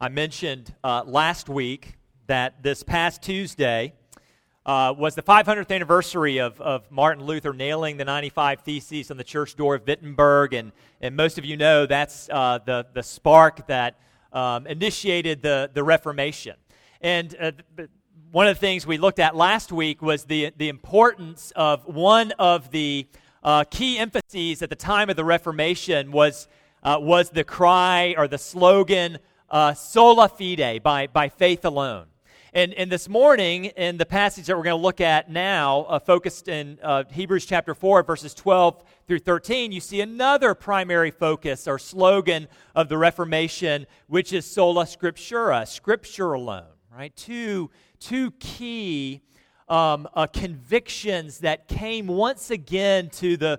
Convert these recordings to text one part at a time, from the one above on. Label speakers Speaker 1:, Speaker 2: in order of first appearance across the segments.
Speaker 1: I mentioned last week that this past Tuesday was the 500th anniversary of Martin Luther nailing the 95 Theses on the church door of Wittenberg, and most of you know that's the spark that initiated the Reformation. And one of the things we looked at last week was the importance of one of the key emphases at the time of the Reformation was the cry or the slogan, sola fide, by faith alone. And this morning, in the passage that we're going to look at now, focused in Hebrews chapter 4, verses 12 through 13, you see another primary focus or slogan of the Reformation, which is sola scriptura, Scripture alone, right? Two key convictions that came once again to the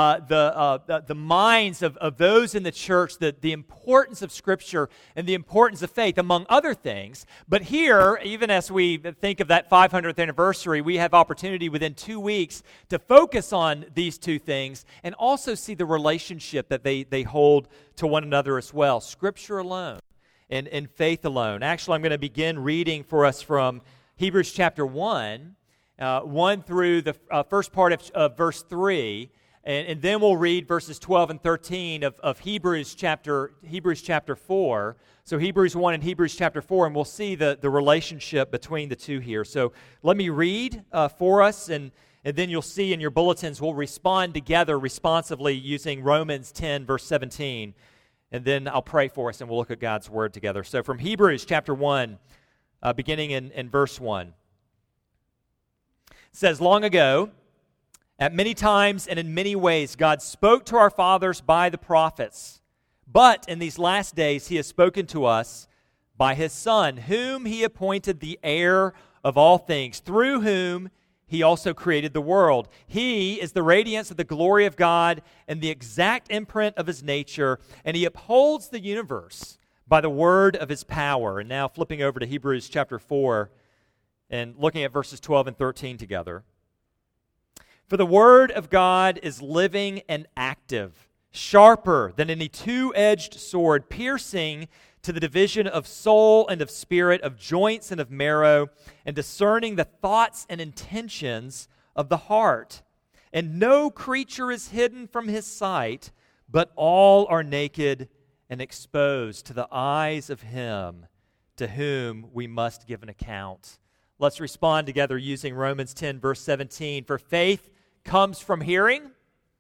Speaker 1: minds of those in the church, the importance of Scripture and the importance of faith, among other things. But here, even as we think of that 500th anniversary, we have opportunity within 2 weeks to focus on these two things and also see the relationship that they hold to one another as well. Scripture alone and faith alone. Actually, I'm going to begin reading for us from Hebrews chapter 1, 1 through the first part of verse 3, and then we'll read verses 12 and 13 of Hebrews chapter 4. So Hebrews 1 and Hebrews chapter 4, and we'll see the relationship between the two here. So let me read for us, and then you'll see in your bulletins we'll respond together responsively using Romans 10, verse 17. And then I'll pray for us, and we'll look at God's Word together. So from Hebrews chapter 1, beginning in verse 1. It says, "Long ago, at many times and in many ways, God spoke to our fathers by the prophets. But in these last days, He has spoken to us by His Son, whom He appointed the heir of all things, through whom He also created the world. He is the radiance of the glory of God and the exact imprint of His nature, and He upholds the universe by the word of His power." And now flipping over to Hebrews chapter 4 and looking at verses 12 and 13 together. "For the word of God is living and active, sharper than any two-edged sword, piercing to the division of soul and of spirit, of joints and of marrow, and discerning the thoughts and intentions of the heart. And no creature is hidden from His sight, but all are naked and exposed to the eyes of Him to whom we must give an account." Let's respond together using Romans 10, verse 17. "For faith comes from hearing."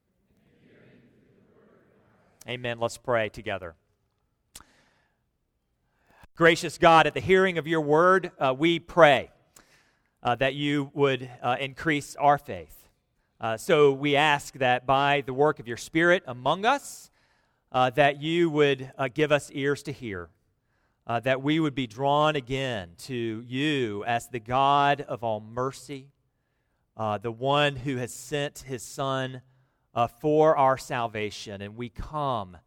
Speaker 1: Amen. Let's pray together. Gracious God, at the hearing of your word, we pray that you would increase our faith. So we ask that by the work of your Spirit among us, that you would give us ears to hear, that we would be drawn again to you as the God of all mercy, the one who has sent His Son for our salvation. And we come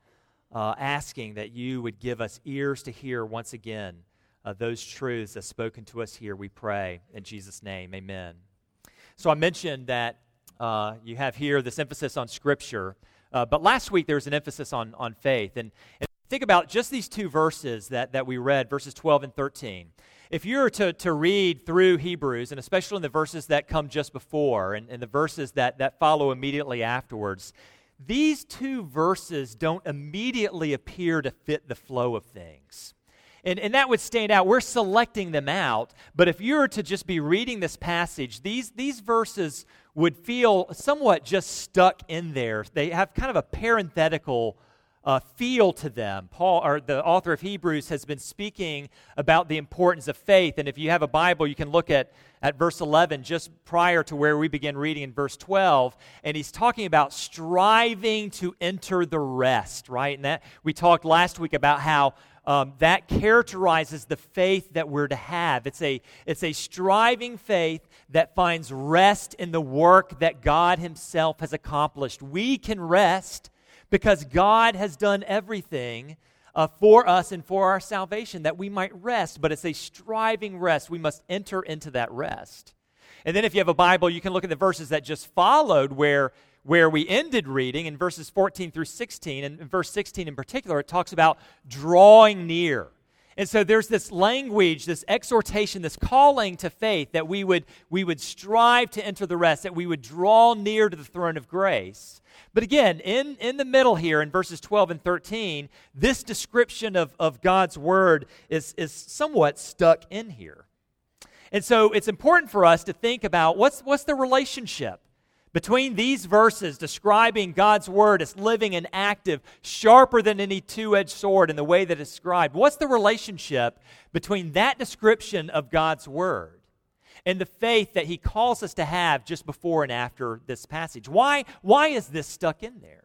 Speaker 1: asking that you would give us ears to hear once again those truths as spoken to us here, we pray. In Jesus' name, amen. So I mentioned that you have here this emphasis on Scripture, but last week there was an emphasis on faith. And think about just these two verses that we read, verses 12 and 13. If you were to read through Hebrews, and especially in the verses that come just before and the verses that follow immediately afterwards, these two verses don't immediately appear to fit the flow of things. And that would stand out. We're selecting them out, but if you were to just be reading this passage, these verses would feel somewhat just stuck in there. They have kind of a parenthetical feel to them. Paul, or the author of Hebrews, has been speaking about the importance of faith. And if you have a Bible, you can look at verse 11, just prior to where we begin reading in verse 12. And he's talking about striving to enter the rest, right? And that we talked last week about how that characterizes the faith that we're to have. It's a striving faith that finds rest in the work that God Himself has accomplished. We can rest because God has done everything for us and for our salvation, that we might rest, but it's a striving rest. We must enter into that rest. And then if you have a Bible, you can look at the verses that just followed where we ended reading in verses 14 through 16, and in verse 16 in particular, it talks about drawing near. And so there's this language, this exhortation, this calling to faith that we would strive to enter the rest, that we would draw near to the throne of grace. But again, in the middle here, in verses 12 and 13, this description of God's word is somewhat stuck in here. And so it's important for us to think about what's the relationship between these verses describing God's word as living and active, sharper than any two-edged sword in the way that it's described. What's the relationship between that description of God's word and the faith that he calls us to have just before and after this passage? Why is this stuck in there?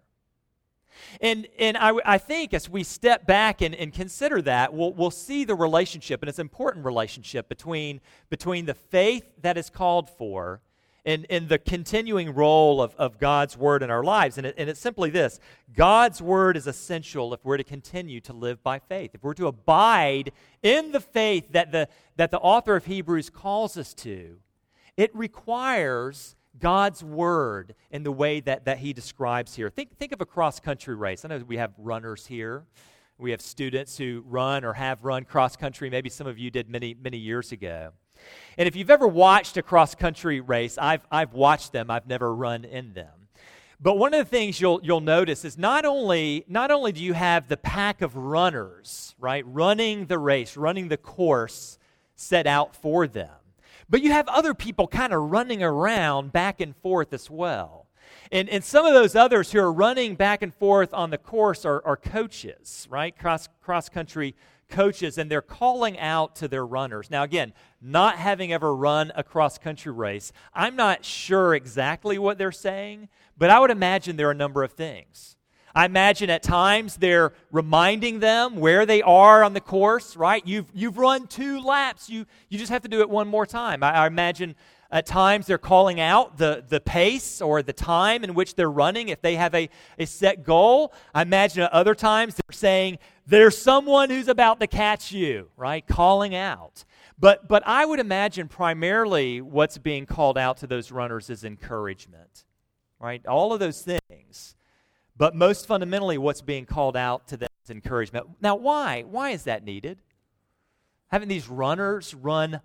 Speaker 1: And I think as we step back and consider that, we'll see the relationship, and it's an important relationship between the faith that is called for and the continuing role of God's word in our lives. And it's simply this: God's word is essential if we're to continue to live by faith, if we're to abide in the faith that the author of Hebrews calls us to. It requires God's word in the way that he describes here. Think of a cross-country race. I know we have runners here. We have students who run or have run cross-country. Maybe some of you did many, many years ago. And if you've ever watched a cross-country race, I've watched them. I've never run in them. But one of the things you'll notice is not only do you have the pack of runners, right, running the race, running the course set out for them, but you have other people kind of running around back and forth as well. And some of those others who are running back and forth on the course are coaches, right? Cross-country coaches, and they're calling out to their runners. Now, again, not having ever run a cross-country race, I'm not sure exactly what they're saying, but I would imagine there are a number of things. I imagine at times they're reminding them where they are on the course, right? You've run 2 laps. You just have to do it one more time. I imagine at times they're calling out the pace or the time in which they're running if they have a set goal. I imagine at other times they're saying, there's someone who's about to catch you, right? Calling out. But I would imagine primarily what's being called out to those runners is encouragement, right? All of those things. But most fundamentally, what's being called out to them is encouragement. Now, why? Why is that needed? Haven't these runners run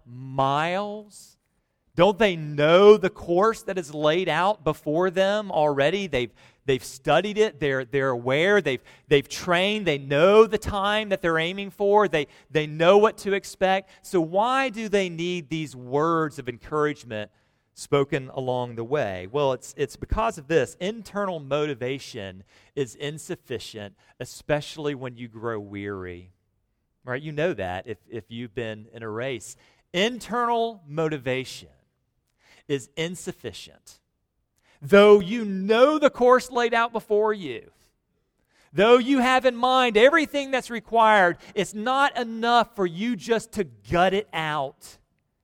Speaker 1: miles? Don't they know the course that is laid out before them already? They've studied it. They're aware. They've trained. They know the time that they're aiming for. They know what to expect. So why do they need these words of encouragement spoken along the way? Well, it's because of this. Internal motivation is insufficient, especially when you grow weary. Right? You know that if you've been in a race. Internal motivation is insufficient. Though you know the course laid out before you, though you have in mind everything that's required, it's not enough for you just to gut it out.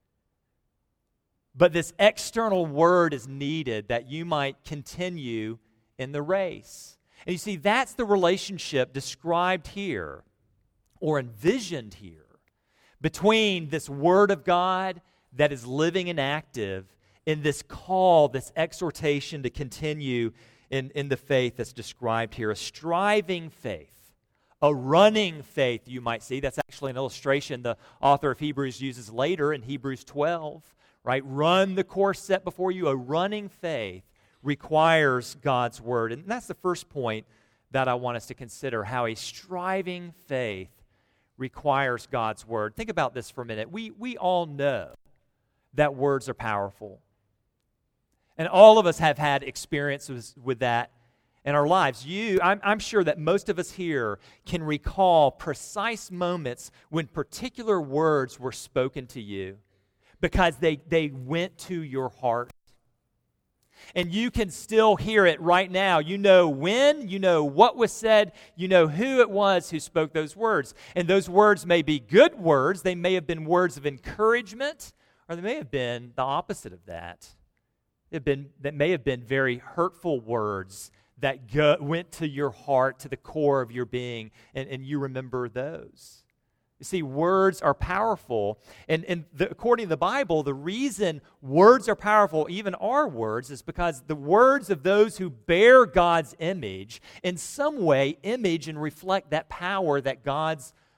Speaker 1: But this external word is needed that you might continue in the race. And you see, that's the relationship described here or envisioned here between this word of God that is living and active in this call, this exhortation to continue in the faith that's described here. A striving faith, a running faith, you might see. That's actually an illustration the author of Hebrews uses later in Hebrews 12. Right? Run the course set before you. A running faith requires God's word. And that's the first point that I want us to consider, how a striving faith requires God's word. Think about this for a minute. We all know that words are powerful. And all of us have had experiences with that in our lives. I'm sure that most of us here can recall precise moments when particular words were spoken to you, because they went to your heart. And you can still hear it right now. You know when, you know what was said, you know who it was who spoke those words. And those words may be good words, they may have been words of encouragement, or they may have been the opposite of that. That may have been very hurtful words that went to your heart, to the core of your being, and you remember those. You see, words are powerful, and according to the Bible, the reason words are powerful, even our words, is because the words of those who bear God's image in some way image and reflect that power that God's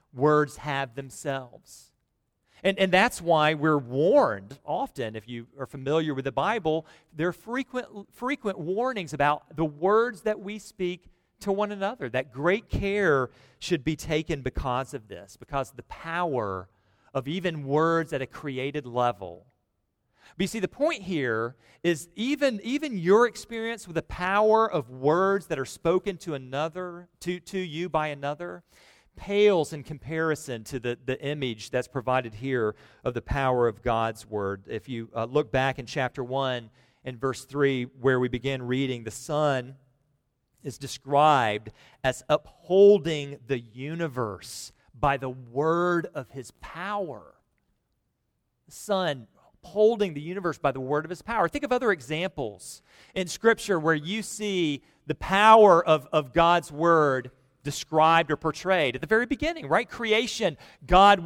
Speaker 1: words have themselves. And that's why we're warned often, if you are familiar with the Bible, there are frequent warnings about the words that we speak to one another, that great care should be taken because of this, because of the power of even words at a created level. But you see, the point here is even your experience with the power of words that are spoken to another, to you by another, pales in comparison to the image that's provided here of the power of God's word. If you look back in chapter 1 and verse 3, where we begin reading, the Son is described as upholding the universe by the word of his power. The Son upholding the universe by the word of his power. Think of other examples in Scripture where you see the power of God's word described or portrayed. At the very beginning, right? Creation, God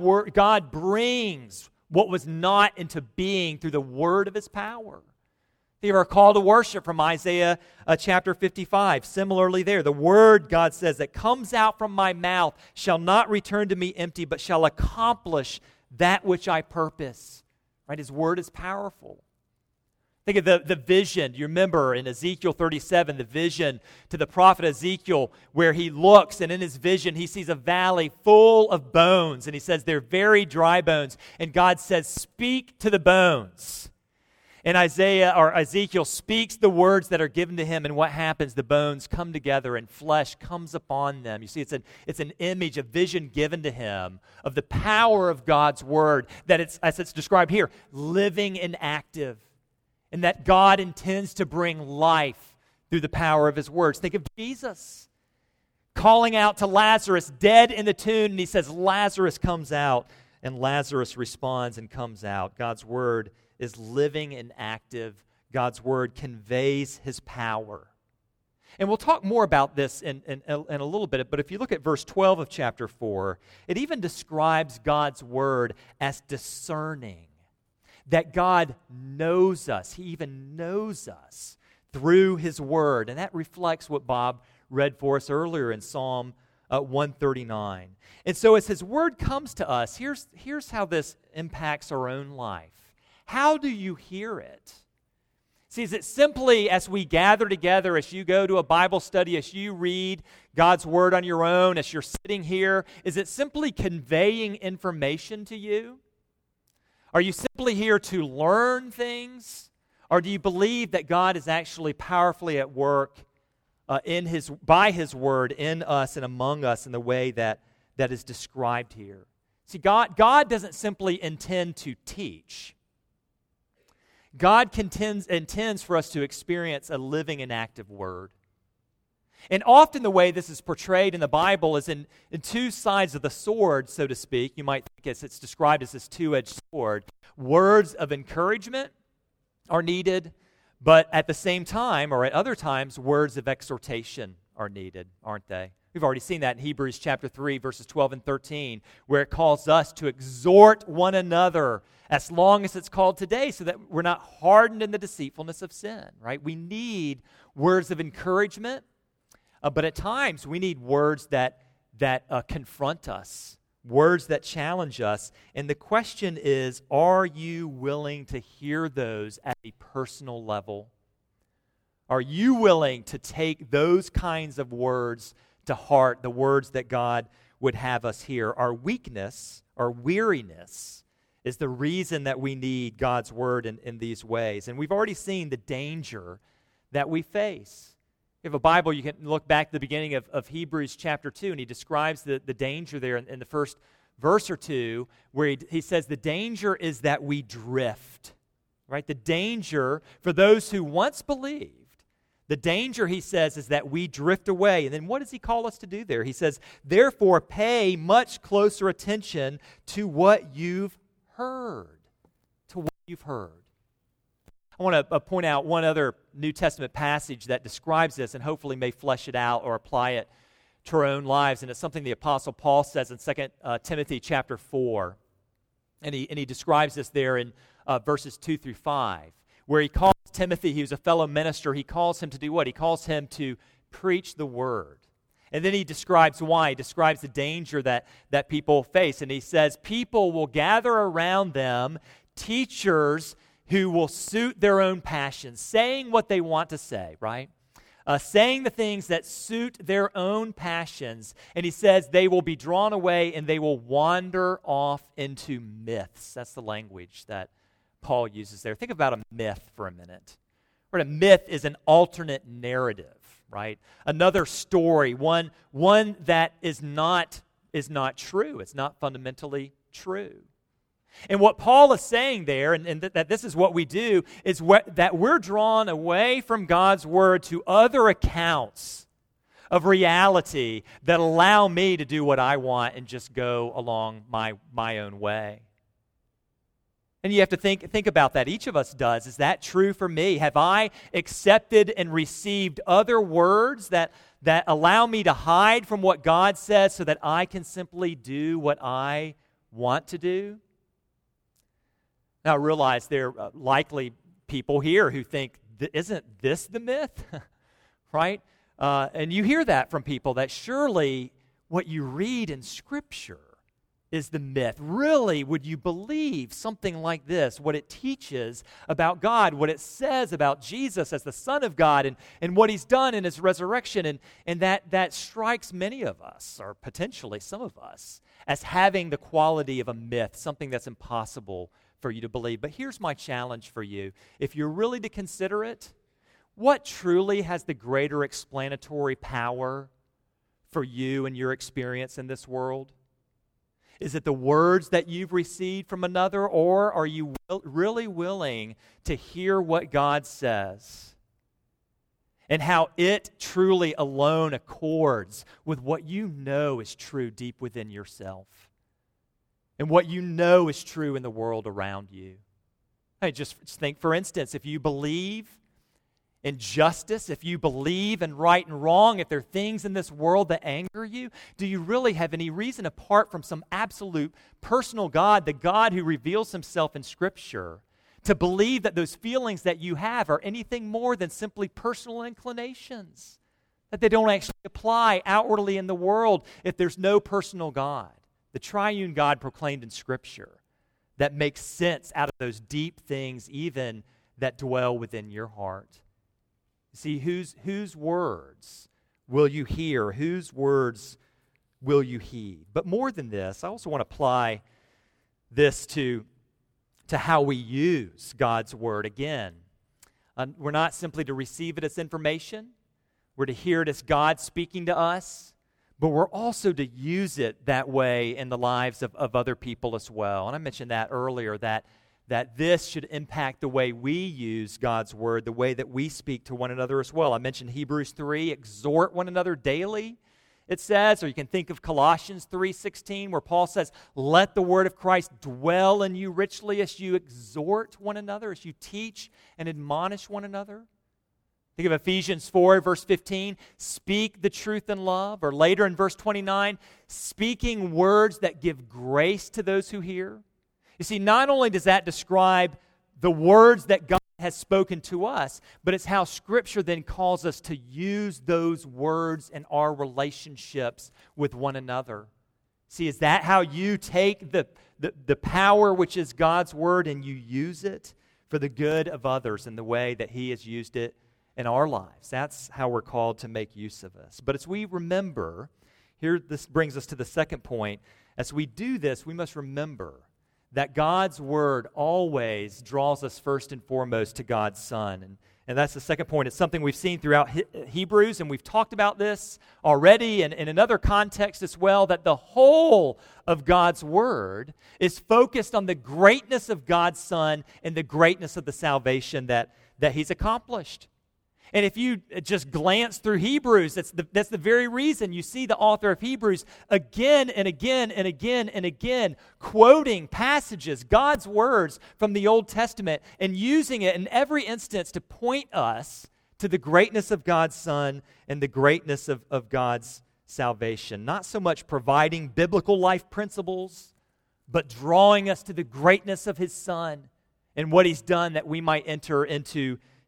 Speaker 1: brings what was not into being through the word of his power. There are call to worship from Isaiah chapter 55. Similarly there, the word, God says, that comes out from my mouth shall not return to me empty, but shall accomplish that which I purpose. Right? His word is powerful. Think of the vision. You remember in Ezekiel 37, the vision to the prophet Ezekiel, where he looks, and in his vision, he sees a valley full of bones, and he says, they're very dry bones. And God says, speak to the bones. And Ezekiel speaks the words that are given to him, and what happens? The bones come together and flesh comes upon them. You see, it's an image, a vision given to him of the power of God's word, that it's, as it's described here, living and active, and that God intends to bring life through the power of his words. Think of Jesus calling out to Lazarus, dead in the tomb, and he says, Lazarus comes out, and Lazarus responds and comes out. God's word is living and active. God's word conveys his power. And we'll talk more about this in a little bit, but if you look at verse 12 of chapter 4, it even describes God's word as discerning, that God knows us. He even knows us through his word, and that reflects what Bob read for us earlier in Psalm 139. And so as his word comes to us, here's how this impacts our own life. How do you hear it? See, is it simply as we gather together, as you go to a Bible study, as you read God's word on your own, as you're sitting here, is it simply conveying information to you? Are you simply here to learn things? Or do you believe that God is actually powerfully at work by his word in us and among us in the way that is described here? See, God doesn't simply intend to teach. God intends for us to experience a living and active word. And often the way this is portrayed in the Bible is in two sides of the sword, so to speak. You might think it's described as this two-edged sword. Words of encouragement are needed, but at the same time, or at other times, words of exhortation are needed, aren't they? We've already seen that in Hebrews chapter 3, verses 12 and 13, where it calls us to exhort one another as long as it's called today, so that we're not hardened in the deceitfulness of sin, right? We need words of encouragement, but at times we need words that confront us, words that challenge us. And the question is, are you willing to hear those at a personal level? Are you willing to take those kinds of words to heart, the words that God would have us hear? Our weakness, our weariness, is the reason that we need God's word in these ways. And we've already seen the danger that we face. If you have a Bible, you can look back to the beginning of Hebrews chapter 2, and he describes the danger there in the first verse or two, where he says the danger is that we drift, right? The danger for those who once believed, the danger, he says, is that we drift away. And then what does he call us to do there? He says, therefore, pay much closer attention to what you've heard. To what you've heard. I want to point out one other New Testament passage that describes this and hopefully may flesh it out or apply it to our own lives. And it's something the Apostle Paul says in 2 Timothy chapter 4. And he describes this there in verses 2 through 5, where he calls Timothy, he was a fellow minister, he calls him to do what? He calls him to preach the word. And then he describes why. He describes the danger that people face. And he says, people will gather around them teachers who will suit their own passions, saying what they want to say, right? Saying the things that suit their own passions. And he says they will be drawn away and they will wander off into myths. That's the language that Paul uses there. Think about a myth for a minute. Right? A myth is an alternate narrative, right? Another story, one that is not true. It's not fundamentally true. And what Paul is saying there, and that this is what we do, is that we're drawn away from God's Word to other accounts of reality that allow me to do what I want and just go along my own way. And you have to think about that. Each of us does. Is that true for me? Have I accepted and received other words that allow me to hide from what God says so that I can simply do what I want to do? Now, I realize there are likely people here who think, isn't this the myth? Right? And you hear that from people, that surely what you read in Scripture is the myth. Really, would you believe something like this, what it teaches about God, what it says about Jesus as the Son of God and what He's done in His resurrection? And that strikes many of us, or potentially some of us, as having the quality of a myth, something that's impossible for you to believe. But here's my challenge for you. If you're really to consider it, what truly has the greater explanatory power for you and your experience in this world? Is it the words that you've received from another, or are you really willing to hear what God says and how it truly alone accords with what you know is true deep within yourself? And what you know is true in the world around you. Hey, just think, for instance, if you believe in justice, if you believe in right and wrong, if there are things in this world that anger you, do you really have any reason, apart from some absolute personal God, the God who reveals Himself in Scripture, to believe that those feelings that you have are anything more than simply personal inclinations, that they don't actually apply outwardly in the world if there's no personal God? The triune God proclaimed in Scripture that makes sense out of those deep things even that dwell within your heart. See, whose words will you hear? Whose words will you heed? But more than this, I also want to apply this to how we use God's Word. Again, we're not simply to receive it as information. We're to hear it as God speaking to us. But we're also to use it that way in the lives of other people as well. And I mentioned that earlier, that this should impact the way we use God's Word, the way that we speak to one another as well. I mentioned Hebrews 3, exhort one another daily, it says. Or you can think of Colossians 3:16, where Paul says, let the Word of Christ dwell in you richly as you exhort one another, as you teach and admonish one another. Think of Ephesians 4, verse 15, speak the truth in love. Or later in verse 29, speaking words that give grace to those who hear. You see, not only does that describe the words that God has spoken to us, but it's how Scripture then calls us to use those words in our relationships with one another. See, is that how you take the power which is God's Word and you use it for the good of others in the way that He has used it in our lives? That's how we're called to make use of this. But as we remember, here this brings us to the second point. As we do this, we must remember that God's Word always draws us first and foremost to God's Son. And that's the second point. It's something we've seen throughout Hebrews, and we've talked about this already and in another context as well, that the whole of God's Word is focused on the greatness of God's Son and the greatness of the salvation that He's accomplished. And if you just glance through Hebrews, that's the very reason you see the author of Hebrews again and again and again and again quoting passages, God's words from the Old Testament, and using it in every instance to point us to the greatness of God's Son and the greatness of God's salvation. Not so much providing biblical life principles, but drawing us to the greatness of His Son and what He's done that we might enter into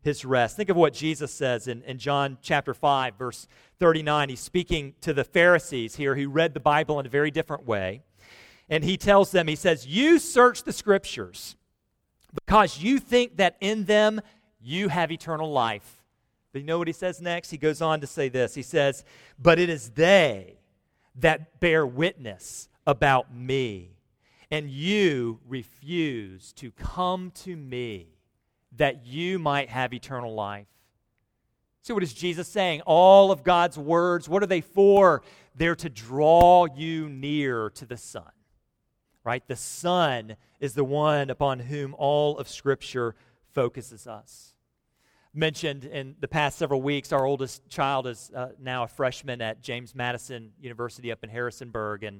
Speaker 1: his rest. Think of what Jesus says in John chapter 5, verse 39. He's speaking to the Pharisees here who read the Bible in a very different way. And he tells them, he says, "You search the Scriptures because you think that in them you have eternal life." But you know what he says next? He goes on to say this. He says, "But it is they that bear witness about me, and you refuse to come to me that you might have eternal life." So what is Jesus saying? All of God's words, what are they for? They're to draw you near to the Son, right? The Son is the one upon whom all of Scripture focuses us. Mentioned in the past several weeks, our oldest child is now a freshman at James Madison University up in Harrisonburg, and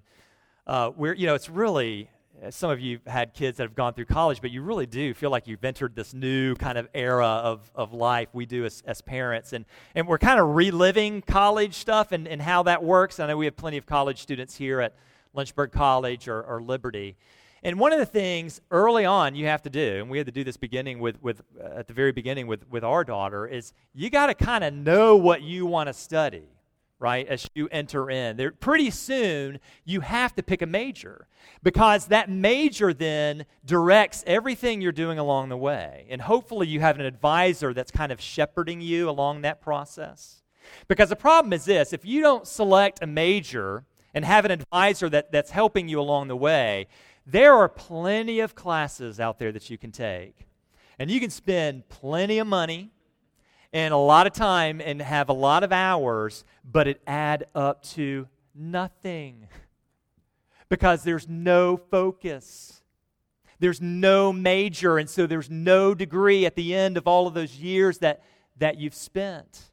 Speaker 1: it's really, some of you had kids that have gone through college, but you really do feel like you've entered this new kind of era of life. We do as parents, and we're kind of reliving college stuff and how that works. I know we have plenty of college students here at Lynchburg College or Liberty. And one of the things early on you have to do, and we had to do this beginning at the very beginning with our daughter, is you got to kind of know what you want to study, right, as you enter in. Pretty soon, you have to pick a major, because that major then directs everything you're doing along the way. And hopefully you have an advisor that's kind of shepherding you along that process. Because the problem is this: if you don't select a major and have an advisor that's helping you along the way, there are plenty of classes out there that you can take. And you can spend plenty of money and a lot of time and have a lot of hours, but it add up to nothing. Because there's no focus. There's no major, and so there's no degree at the end of all of those years that you've spent.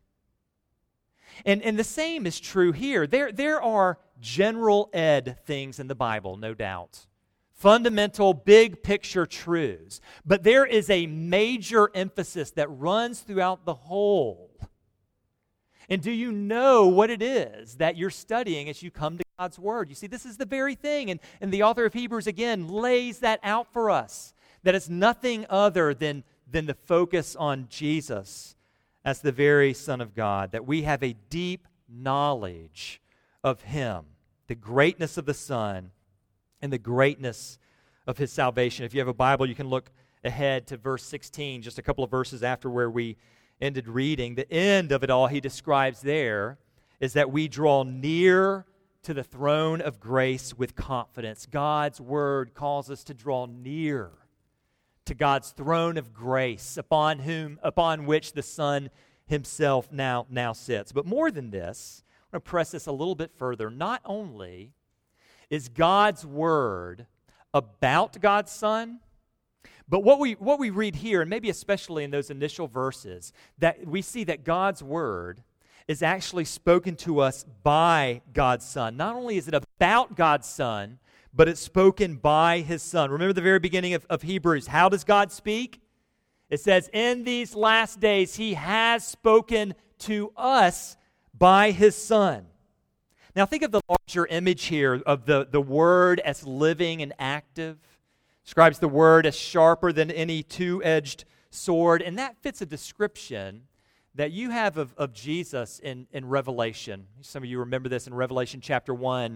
Speaker 1: And the same is true here. There are general ed things in the Bible, no doubt. Fundamental, big picture truths. But there is a major emphasis that runs throughout the whole. And do you know what it is that you're studying as you come to God's Word? You see, this is the very thing. And the author of Hebrews, again, lays that out for us. That it's nothing other than the focus on Jesus as the very Son of God. That we have a deep knowledge of Him, the greatness of the Son, and the greatness of His salvation. If you have a Bible, you can look ahead to verse 16, just a couple of verses after where we ended reading. The end of it all he describes there is that we draw near to the throne of grace with confidence. God's Word calls us to draw near to God's throne of grace, upon which the Son Himself now sits. But more than this, I'm going to press this a little bit further. Not only is God's Word about God's Son, but what we read here, and maybe especially in those initial verses, that we see that God's Word is actually spoken to us by God's Son. Not only is it about God's Son, but it's spoken by His Son. Remember the very beginning of Hebrews. How does God speak? It says, in these last days He has spoken to us by His Son. Now think of the larger image here of the Word as living and active. Describes the Word as sharper than any two-edged sword. And that fits a description that you have of Jesus in Revelation. Some of you remember this in Revelation chapter 1.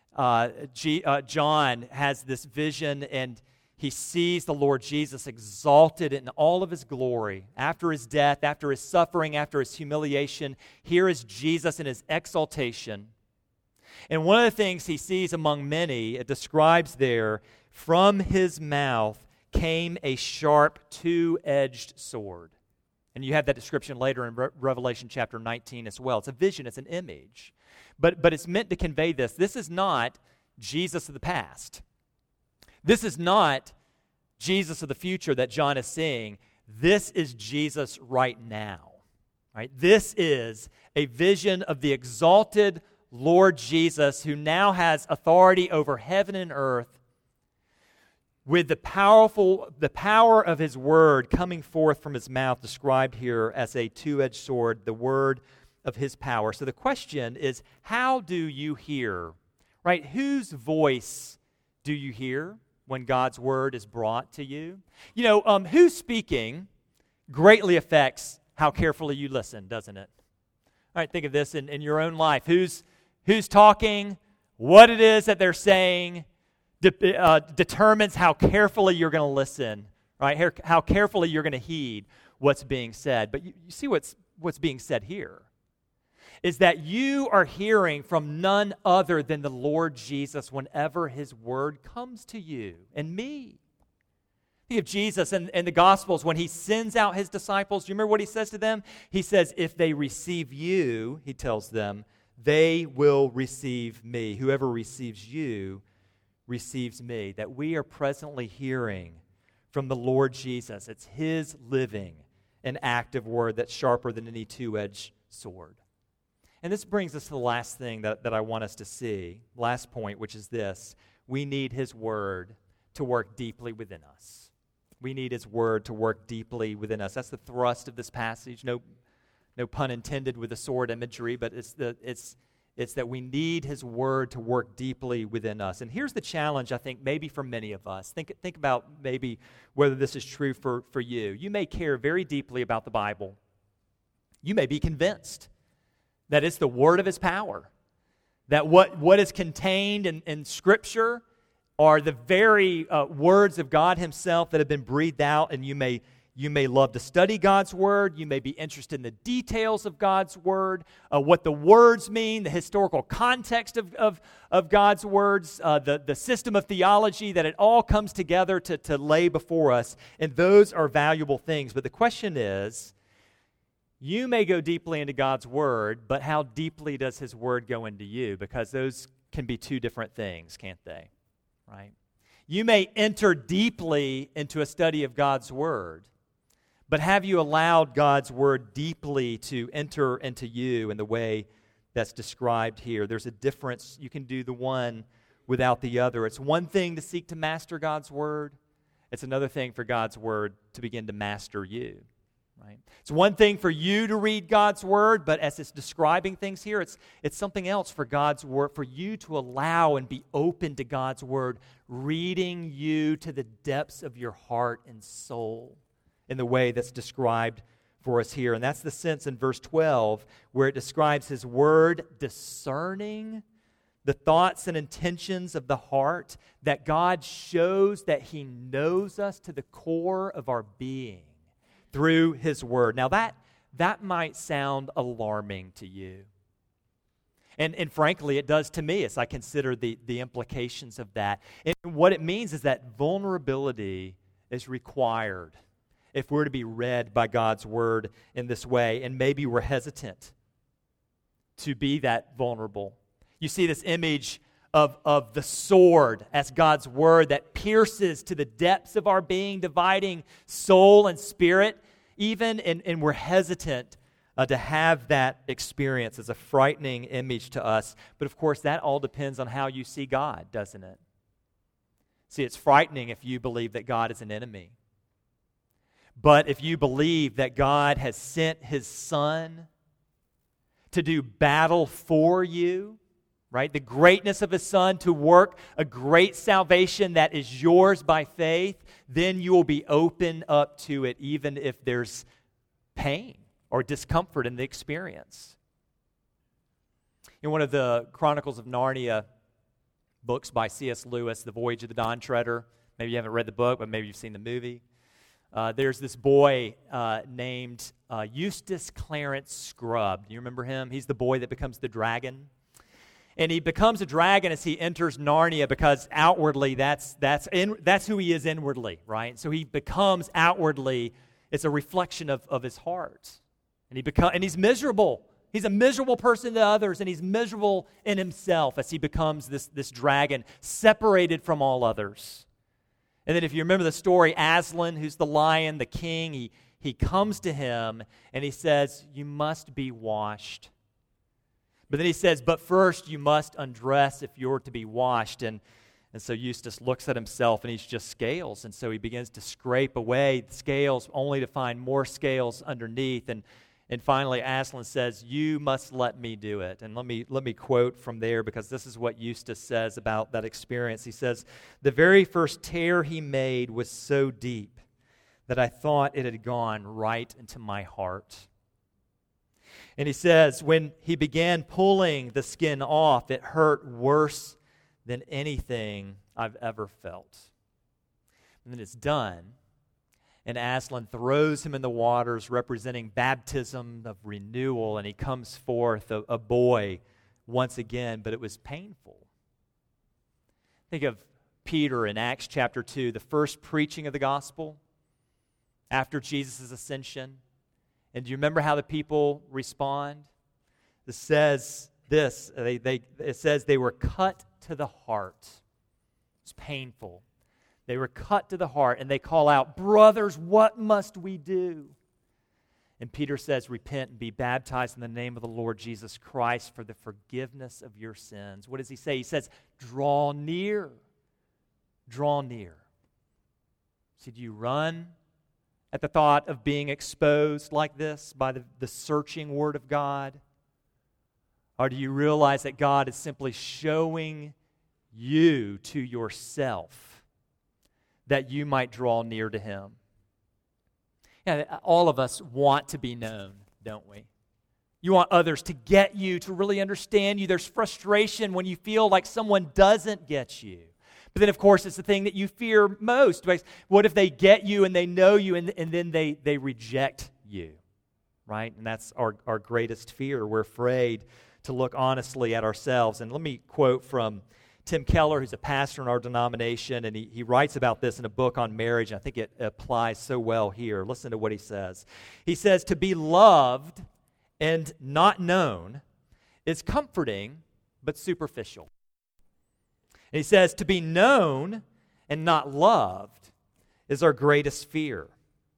Speaker 1: John has this vision, and he sees the Lord Jesus exalted in all of His glory. After His death, after His suffering, after His humiliation, here is Jesus in His exaltation. And one of the things he sees among many, it describes there, from His mouth came a sharp two-edged sword. And you have that description later in Revelation chapter 19 as well. It's a vision, it's an image. But it's meant to convey this. This is not Jesus of the past. This is not Jesus of the future that John is seeing. This is Jesus right now. Right? This is a vision of the exalted Lord Jesus, who now has authority over heaven and earth, with the power of His Word coming forth from His mouth, described here as a two-edged sword, the word of His power. So the question is, how do you hear? Right? Whose voice do you hear when God's Word is brought to you? You know, who's speaking greatly affects how carefully you listen, doesn't it? All right, think of this in your own life. Who's talking, what it is that they're saying, determines how carefully you're going to listen, right? How carefully you're going to heed what's being said. But you see what's being said here is that you are hearing from none other than the Lord Jesus whenever his word comes to you and me. Think of Jesus in the Gospels when he sends out his disciples. Do you remember what he says to them? He says, if they receive you, he tells them, they will receive me. Whoever receives you receives me. That we are presently hearing from the Lord Jesus. It's his living and active word that's sharper than any two-edged sword. And this brings us to the last thing that I want us to see, last point, which is this. We need his word to work deeply within us. We need his word to work deeply within us. That's the thrust of this passage. No pun intended with the sword imagery, but it's that we need his word to work deeply within us. And here's the challenge, I think, maybe for many of us. Think about maybe whether this is true for you. You may care very deeply about the Bible. You may be convinced that it's the word of his power, that what is contained in Scripture are the very words of God himself that have been breathed out, and you may love to study God's word. You may be interested in the details of God's word, what the words mean, the historical context of God's words, the system of theology, that it all comes together to lay before us, and those are valuable things. But the question is, you may go deeply into God's word, but how deeply does his word go into you? Because those can be two different things, can't they? Right? You may enter deeply into a study of God's word, but have you allowed God's word deeply to enter into you in the way that's described here? There's a difference. You can do the one without the other. It's one thing to seek to master God's word. It's another thing for God's word to begin to master you. Right? It's one thing for you to read God's word, but as it's describing things here, it's something else for God's word, for you to allow and be open to God's word, reading you to the depths of your heart and soul in the way that's described for us here. And that's the sense in verse 12 where it describes his word discerning the thoughts and intentions of the heart, that God shows that he knows us to the core of our being through his word. Now that might sound alarming to you. And frankly, it does to me as I consider the implications of that. And what it means is that vulnerability is required if we're to be read by God's word in this way. And maybe we're hesitant to be that vulnerable. You see this image of the sword as God's word that pierces to the depths of our being, dividing soul and spirit, even, and we're hesitant to have that experience as a frightening image to us. But of course, that all depends on how you see God, doesn't it? See, it's frightening if you believe that God is an enemy. But if you believe that God has sent his Son to do battle for you, right? The greatness of his Son to work a great salvation that is yours by faith, then you will be open up to it even if there's pain or discomfort in the experience. In one of the Chronicles of Narnia books by C.S. Lewis, The Voyage of the Dawn Treader, maybe you haven't read the book, but maybe you've seen the movie. There's this boy named Eustace Clarence Scrubb. Do you remember him? He's the boy that becomes the dragon. And he becomes a dragon as he enters Narnia because outwardly that's who he is inwardly, right? So he becomes outwardly, it's a reflection of his heart. And he's miserable. He's a miserable person to others, and he's miserable in himself as he becomes this dragon, separated from all others. And then if you remember the story, Aslan, who's the lion, the king, he comes to him and he says, "You must be washed." But then he says, "But first you must undress if you're to be washed." And so Eustace looks at himself and he's just scales. And so he begins to scrape away the scales only to find more scales underneath. And finally Aslan says, "You must let me do it." And let me quote from there, because this is what Eustace says about that experience. He says, "The very first tear he made was so deep that I thought it had gone right into my heart. And he says, when he began pulling the skin off, it hurt worse than anything I've ever felt. And then it's done, and Aslan throws him in the waters, representing baptism of renewal, and he comes forth a boy once again, but it was painful. Think of Peter in Acts chapter 2, the first preaching of the gospel after Jesus' ascension. And do you remember how the people respond? It says this, it says they were cut to the heart. It's painful. They were cut to the heart, and they call out, "Brothers, what must we do?" And Peter says, "Repent and be baptized in the name of the Lord Jesus Christ for the forgiveness of your sins." What does he say? He says, "Draw near. Draw near." See, do you run at the thought of being exposed like this by the searching Word of God? Or do you realize that God is simply showing you to yourself that you might draw near to Him? Yeah, all of us want to be known, don't we? You want others to get you, to really understand you. There's frustration when you feel like someone doesn't get you. But then, of course, it's the thing that you fear most. What if they get you and they know you and then they reject you, right? And that's our greatest fear. We're afraid to look honestly at ourselves. And let me quote from Tim Keller, who's a pastor in our denomination, and he writes about this in a book on marriage, and I think it applies so well here. Listen to what he says. He says, "To be loved and not known is comforting but superficial." And he says, "To be known and not loved is our greatest fear.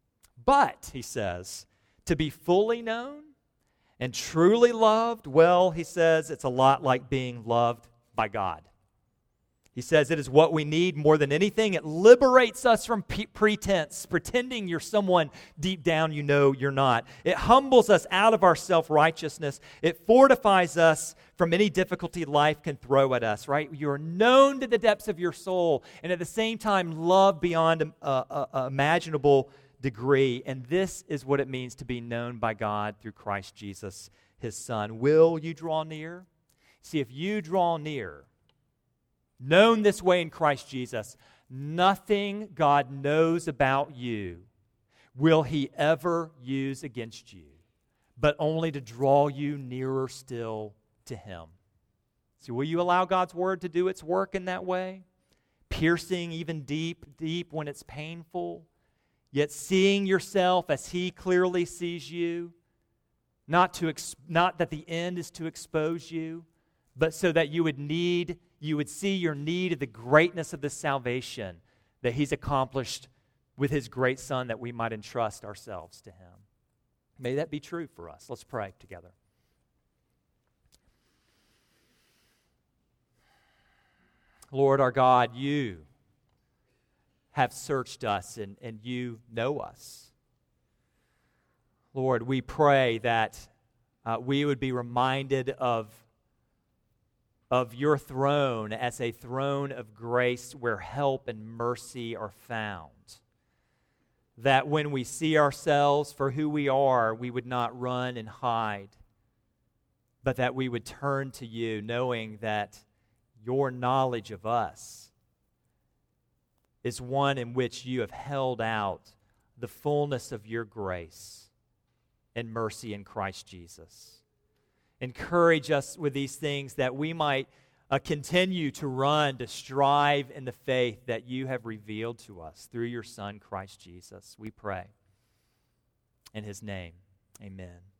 Speaker 1: But," he says, "to be fully known and truly loved, well," he says, "it's a lot like being loved by God." He says it is what we need more than anything. It liberates us from pretense, pretending you're someone deep down you know you're not. It humbles us out of our self-righteousness. It fortifies us from any difficulty life can throw at us, right? You're known to the depths of your soul, and at the same time loved beyond imaginable degree. And this is what it means to be known by God through Christ Jesus, His Son. Will you draw near? See, if you draw near, known this way in Christ Jesus, nothing God knows about you will He ever use against you, but only to draw you nearer still to Him. So will you allow God's Word to do its work in that way? Piercing even deep when it's painful, yet seeing yourself as He clearly sees you, not that the end is to expose you, but so that you would see your need of the greatness of the salvation that He's accomplished with His great Son, that we might entrust ourselves to Him. May that be true for us. Let's pray together. Lord our God, You have searched us and You know us. Lord, we pray that we would be reminded of Your throne as a throne of grace where help and mercy are found. That when we see ourselves for who we are, we would not run and hide, but that we would turn to You, knowing that Your knowledge of us is one in which You have held out the fullness of Your grace and mercy in Christ Jesus. Encourage us with these things that we might continue to run, to strive in the faith that You have revealed to us through Your Son, Christ Jesus. We pray. In His name, amen.